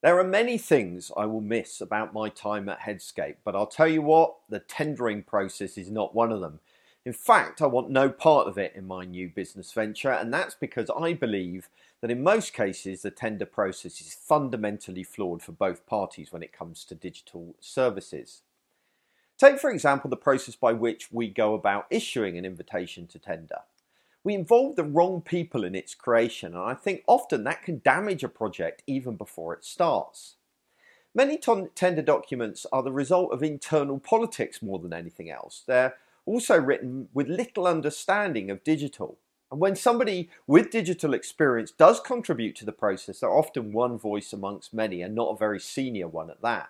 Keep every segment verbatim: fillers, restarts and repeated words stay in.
There are many things I will miss about my time at Headscape, but I'll tell you what, the tendering process is not one of them. In fact, I want no part of it in my new business venture, and that's because I believe that in most cases the tender process is fundamentally flawed for both parties when it comes to digital services. Take, for example, the process by which we go about issuing an invitation to tender. We involve the wrong people in its creation, and I think often that can damage a project even before it starts. Many tender documents are the result of internal politics more than anything else. They're also written with little understanding of digital. And when somebody with digital experience does contribute to the process, they're often one voice amongst many and not a very senior one at that.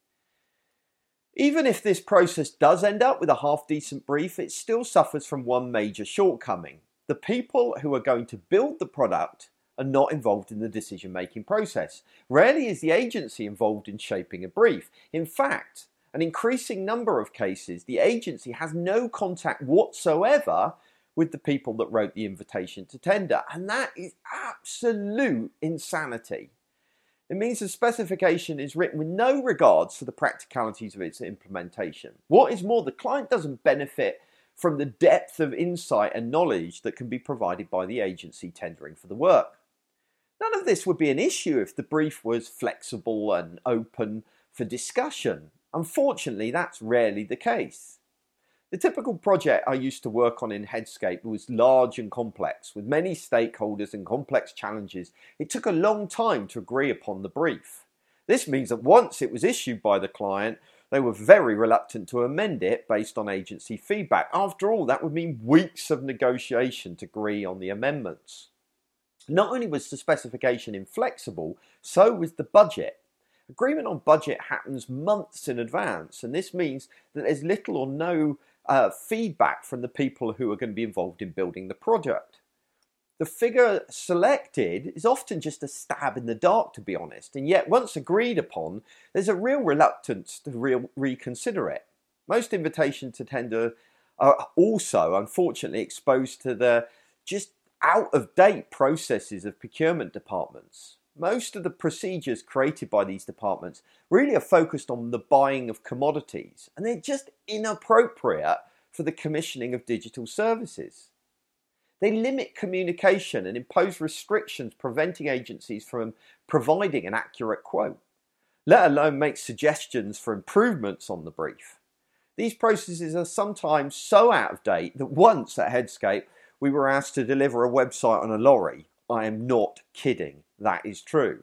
Even if this process does end up with a half-decent brief, it still suffers from one major shortcoming. The people who are going to build the product are not involved in the decision-making process. Rarely is the agency involved in shaping a brief. In fact, an increasing number of cases, the agency has no contact whatsoever with the people that wrote the invitation to tender. And that is absolute insanity. It means the specification is written with no regards for the practicalities of its implementation. What is more, the client doesn't benefit from the depth of insight and knowledge that can be provided by the agency tendering for the work. None of this would be an issue if the brief was flexible and open for discussion. Unfortunately, that's rarely the case. The typical project I used to work on in Headscape was large and complex, with many stakeholders and complex challenges. It took a long time to agree upon the brief. This means that once it was issued by the client, they were very reluctant to amend it based on agency feedback. After all, that would mean weeks of negotiation to agree on the amendments. Not only was the specification inflexible, so was the budget. Agreement on budget happens months in advance, and this means that there's little or no uh, feedback from the people who are going to be involved in building the project. The figure selected is often just a stab in the dark, to be honest, and yet once agreed upon, there's a real reluctance to re reconsider it. Most invitations to tender are also, unfortunately, exposed to the just out-of-date processes of procurement departments. Most of the procedures created by these departments really are focused on the buying of commodities, and they're just inappropriate for the commissioning of digital services. They limit communication and impose restrictions preventing agencies from providing an accurate quote, let alone make suggestions for improvements on the brief. These processes are sometimes so out of date that once at Headscape we were asked to deliver a website on a lorry. I am not kidding, that is true.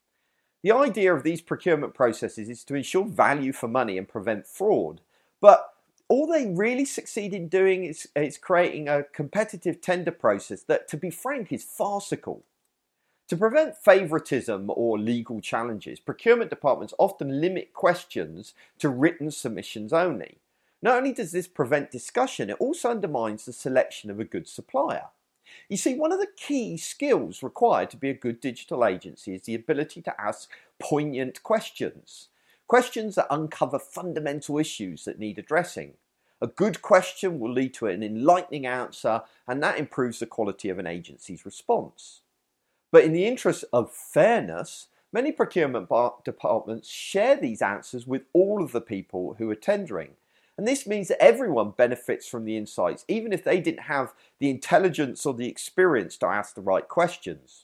The idea of these procurement processes is to ensure value for money and prevent fraud, but all they really succeed in doing is, is creating a competitive tender process that, to be frank, is farcical. To prevent favouritism or legal challenges, procurement departments often limit questions to written submissions only. Not only does this prevent discussion, it also undermines the selection of a good supplier. You see, one of the key skills required to be a good digital agency is the ability to ask poignant questions. Questions that uncover fundamental issues that need addressing. A good question will lead to an enlightening answer, and that improves the quality of an agency's response. But in the interest of fairness, many procurement departments share these answers with all of the people who are tendering. And this means that everyone benefits from the insights, even if they didn't have the intelligence or the experience to ask the right questions.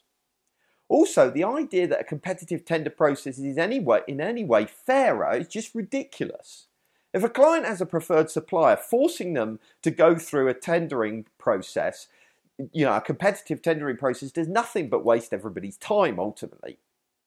Also, the idea that a competitive tender process is any way, in any way fairer is just ridiculous. If a client has a preferred supplier, forcing them to go through a tendering process, you know, a competitive tendering process, does nothing but waste everybody's time ultimately.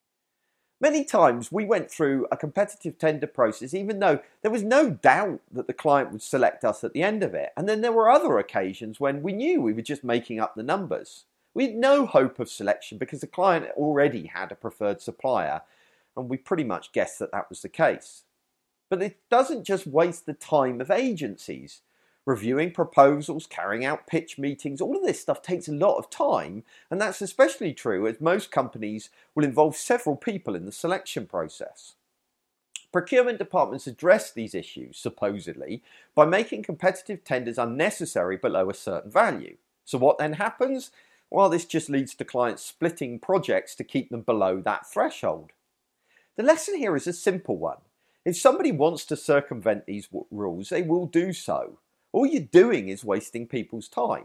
Many times we went through a competitive tender process even though there was no doubt that the client would select us at the end of it. And then there were other occasions when we knew we were just making up the numbers. We had no hope of selection because the client already had a preferred supplier, and we pretty much guessed that that was the case. But it doesn't just waste the time of agencies. Reviewing proposals, carrying out pitch meetings, all of this stuff takes a lot of time, and that's especially true as most companies will involve several people in the selection process. Procurement departments address these issues, supposedly, by making competitive tenders unnecessary below a certain value. So what then happens? Well, this just leads to clients splitting projects to keep them below that threshold. The lesson here is a simple one. If somebody wants to circumvent these w- rules, they will do so. All you're doing is wasting people's time.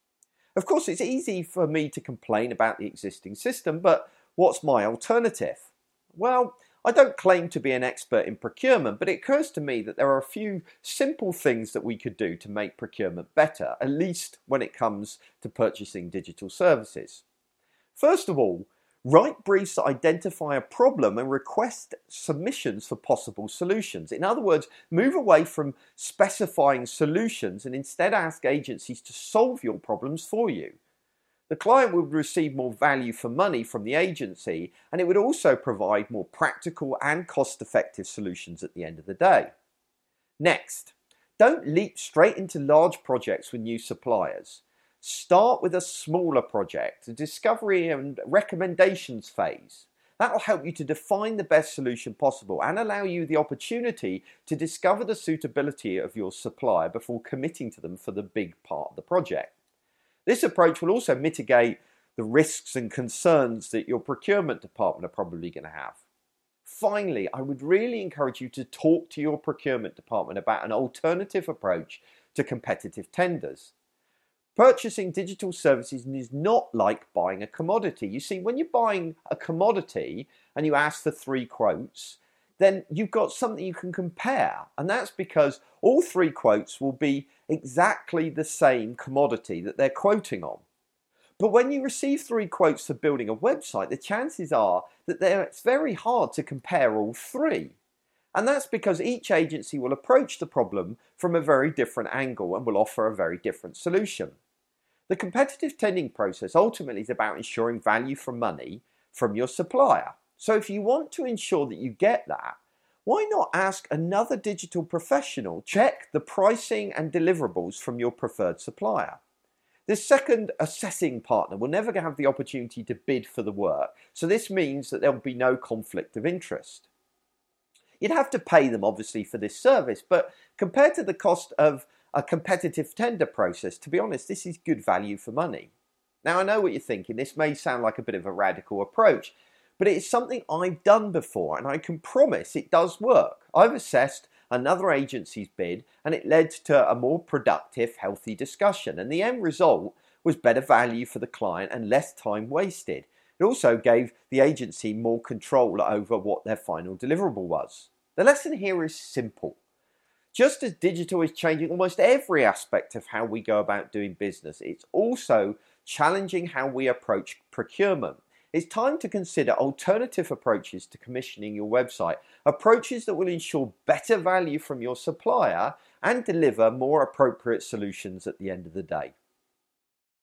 Of course, it's easy for me to complain about the existing system, but what's my alternative? Well, I don't claim to be an expert in procurement, but it occurs to me that there are a few simple things that we could do to make procurement better, at least when it comes to purchasing digital services. First of all, write briefs that identify a problem and request submissions for possible solutions. In other words, move away from specifying solutions and instead ask agencies to solve your problems for you. The client would receive more value for money from the agency, and it would also provide more practical and cost-effective solutions at the end of the day. Next, don't leap straight into large projects with new suppliers. Start with a smaller project, a discovery and recommendations phase. That will help you to define the best solution possible and allow you the opportunity to discover the suitability of your supplier before committing to them for the big part of the project. This approach will also mitigate the risks and concerns that your procurement department are probably going to have. Finally, I would really encourage you to talk to your procurement department about an alternative approach to competitive tenders. Purchasing digital services is not like buying a commodity. You see, when you're buying a commodity and you ask for three quotes, then you've got something you can compare. And that's because all three quotes will be exactly the same commodity that they're quoting on. But when you receive three quotes for building a website, the chances are that it's very hard to compare all three. And that's because each agency will approach the problem from a very different angle and will offer a very different solution. The competitive tendering process ultimately is about ensuring value for money from your supplier. So if you want to ensure that you get that, why not ask another digital professional to check the pricing and deliverables from your preferred supplier? This second assessing partner will never have the opportunity to bid for the work, so this means that there will be no conflict of interest. You'd have to pay them obviously for this service, but compared to the cost of a competitive tender process, to be honest, this is good value for money. Now I know what you're thinking, this may sound like a bit of a radical approach, but it's something I've done before and I can promise it does work. I've assessed another agency's bid and it led to a more productive, healthy discussion, and the end result was better value for the client and less time wasted. It also gave the agency more control over what their final deliverable was. The lesson here is simple. Just as digital is changing almost every aspect of how we go about doing business, it's also challenging how we approach procurement. It's time to consider alternative approaches to commissioning your website, approaches that will ensure better value from your supplier and deliver more appropriate solutions at the end of the day.